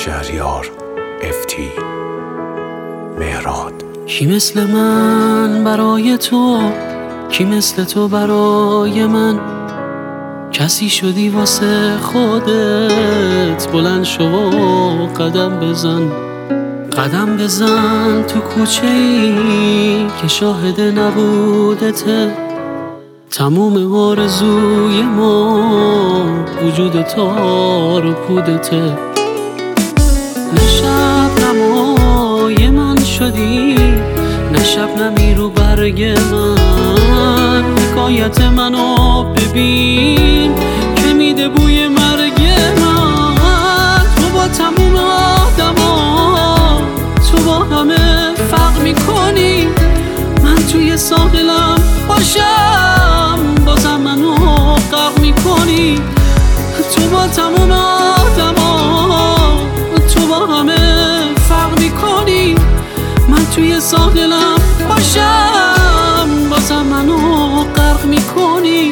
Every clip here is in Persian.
شهریار افتی مهراد. کی مثل من برای تو، کی مثل تو برای من؟ کسی شدی واسه خودت، بلند شو و قدم بزن. قدم بزن تو کوچه ای که شاهد نبودته. تموم آرزوی ما وجود تار و پودته. نه شبنمای من شدی، نه شبنمی رو برگ من. حکایت منو ببین که میده بوی مرگ من. تو با تموم آدما، تو با همه فرق میکنی. من توی ساحلم باشم بازم منو غرق میکنی. تو با تموم آدما، تو با همه فرق میکنی. من توی ساحلم باشم بازم منو غرق میکنی.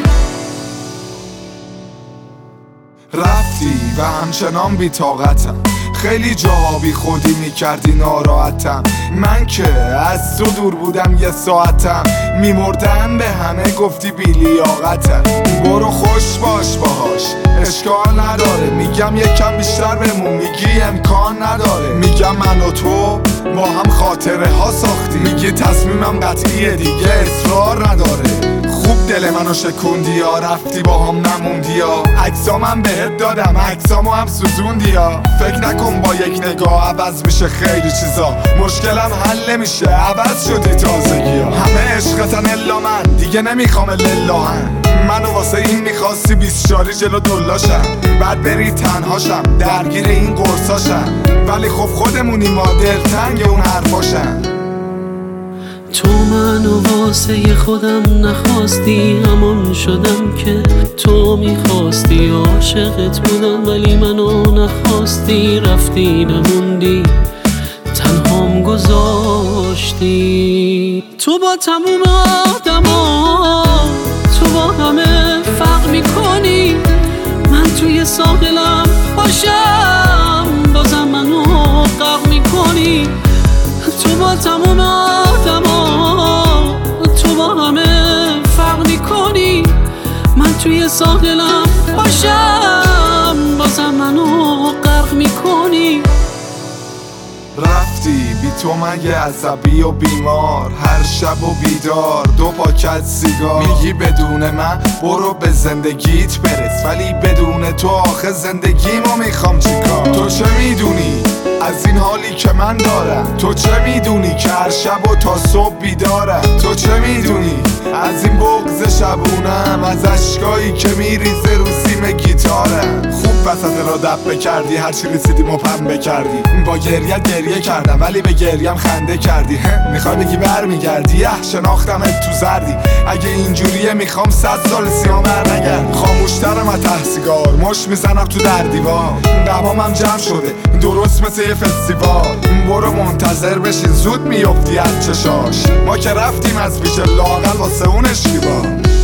رفتی و همچنان بی طاقتم، خیلی جاها بی خودی میکردی ناراحتم. من که از تو دور بودم یه ساعتم، میمردم به همه گفتی بی لیاقتم. برو خوش باش باهاش اشکال نداره، میگم یکم بیشتر بمون میگی امکان نداره. میگم من و تو با هم خاطره ها ساختی، میگی تصمیمم قطعیه دیگه اصرار نداره. خوب دل منو شکوندی یا رفتی با هم نموندی یا عکسامم بهت دادم عکسامو هم سوزوندی یا. فکر نکن با یک نگاه عوض میشه خیلی چیزا، مشکلم حل نمیشه عوض شدی تازگی ها. همه عشقتن الا من دیگه نمیخوام للهن. منو واسه این میخواستی 20 شاری جلو دلاشم، بعد بری تنهاشم درگیر این قرصاشم. ولی خب خودمونی ما دلتنگ اون حرفاشم. تو منو واسه خودم نخواستی، همان شدم که تو میخواستی. عاشقت بودم ولی منو نخواستی، رفتی نموندی تنهام گذاشتی. تو با تموم آدما، تو با همه فرق میکنی. من توی ساحلم باشم بازم منو غرق میکنی. تو با تموم آدما، تو با همه فرق میکنی. من توی ساحلم باشم بازم منو غرق میکنی. رفتی بی تو مگه عصبی و بیمار، هر شب و بیدار 2 پاکت سیگار. میگی بدون من برو به زندگیت برس، ولی بدون تو آخه زندگیمو میخوام چیکار. تو چه میدونی از این حالی که من دارم؟ تو چه میدونی که هر شب و تا صبح بیدارم؟ تو چه میدونی از این بغض شبونم، از اشکایی که میریزه رو سیم گیتارم؟ خوب وسط را دبه کردی، هرچی رسیدیم و پنبه کردی. با گریه کردم ولی به گریم خنده کردی. میخوای بگی برمیگردی؟ شناختمت تو زردی. اگه اینجوریه میخوام 100 سال سیام برنگرد. خاموشترم از ته سیگار، مش میزنم تو در دیوار. دمامم جمع شده درست مثل یه فستیوال. برو منتظر بشین زود میفتی از چشاش. ما که رفتیم از پیش لااقل واسه اون اشتباه.